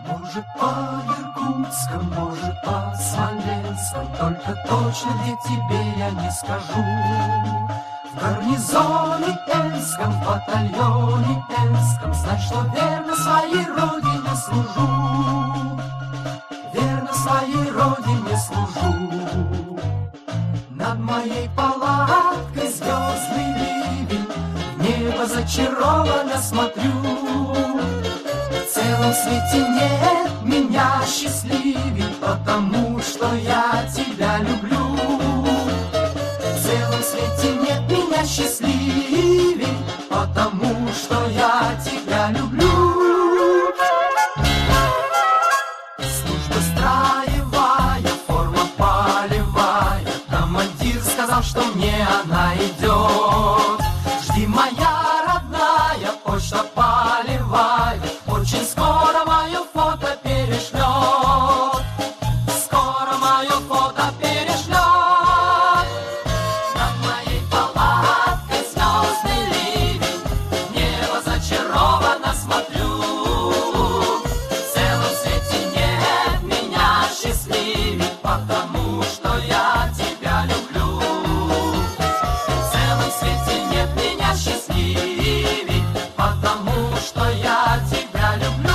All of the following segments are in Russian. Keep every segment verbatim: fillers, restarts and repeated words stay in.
Может, по Иркутском, может, по Смоленском, только точно где тебе я не скажу. В гарнизоне Энском, в батальоне Энском, знать, что верно своей родине служу. Верно своей родине служу. Над моей палаткой звездный ливень, в небо зачарованно смотрю. В целом свете нет меня счастливей, потому что я тебя люблю. В целом свете нет меня счастливей, потому что я тебя люблю. Служба строевая, форма полевая, командир сказал, что мне она идет. Жди, моя родная, почта полевая, очень скоро мое фото перешлет. Скоро мое фото перешлет. Над моей палаткой звездный ливень, небо зачарованно смотрю. В целом свете нет меня счастливей, потому что я тебя люблю. В целом свете нет меня счастливей, потому что я тебя люблю.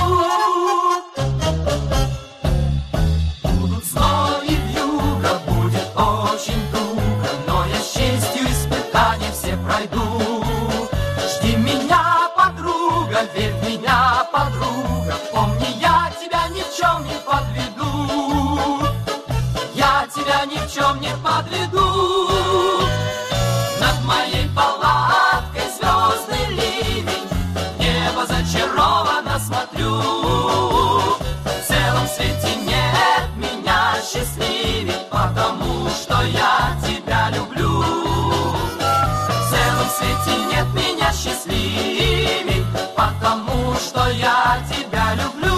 Будут зной и вьюга, будет очень туго, но я с честью испытания все пройду. Жди меня, подруга, верь в меня, подруга, помни, я тебя ни в чем не подведу. Я тебя ни в чем не подведу. Над моей палаткой звездный ливень, небо зачарованно смотрю. В целом свете нет меня счастливей, потому что я тебя люблю. В целом свете нет меня счастливей, потому что я тебя люблю.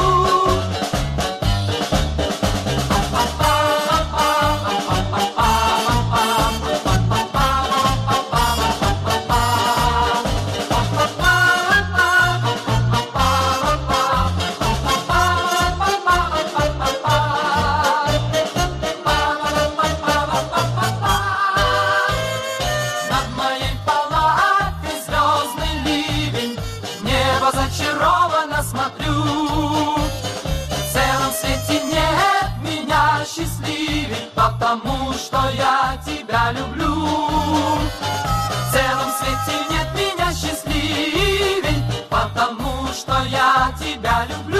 Зачарованно смотрю. В целом свете нет меня счастливей, потому что я тебя люблю. В целом свете нет меня счастливей, потому что я тебя люблю.